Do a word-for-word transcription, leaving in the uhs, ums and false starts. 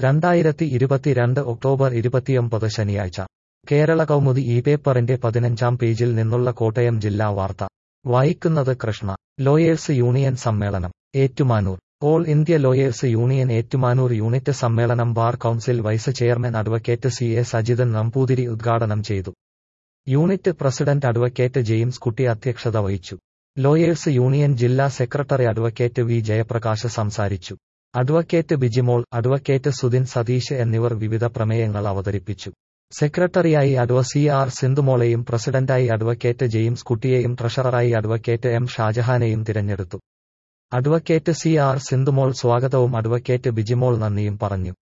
രണ്ടായിരത്തി ഇരുപത്തിരണ്ട് ഒക്ടോബർ ഇരുപത്തിയൊമ്പത് ശനിയാഴ്ച കേരള കൗമുദി ഈ പേപ്പറിന്റെ പതിനഞ്ചാം പേജിൽ നിന്നുള്ള കോട്ടയം ജില്ലാ വാർത്ത വായിക്കുന്നത് കൃഷ്ണ. ലോയേഴ്സ് യൂണിയൻ സമ്മേളനം Ettumanoor. All India lawyers union Ettumanoor unit സമ്മേളനം bar council vice chairman advocate C A Sajithan Namboothiri ഉദ്ഘാടനം ചെയ്തു. Unit president advocate James Kutty അധ്യക്ഷത വഹിച്ചു. ലോയേഴ്സ് യൂണിയൻ ജില്ലാ സെക്രട്ടറി അഡ്വക്കേറ്റ് വി ജയപ്രകാശ് സംസാരിച്ചു. അഡ്വക്കേറ്റ് ബിജിമോൾ, അഡ്വക്കേറ്റ് സുധിൻ സതീഷ് എന്നിവർ വിവിധ പ്രമേയങ്ങൾ അവതരിപ്പിച്ചു. സെക്രട്ടറിയായി അഡ്വ സി ആർ സിന്ധുമോളെയും പ്രസിഡന്റായി അഡ്വക്കേറ്റ് ജെയിംസ് കുട്ടിയെയും ട്രഷററായി അഡ്വക്കേറ്റ് എം ഷാജഹാനെയും തിരഞ്ഞെടുത്തു. അഡ്വക്കേറ്റ് സി ആർ സിന്ധുമോൾ സ്വാഗതവും അഡ്വക്കേറ്റ് ബിജിമോൾ നന്ദിയും പറഞ്ഞു.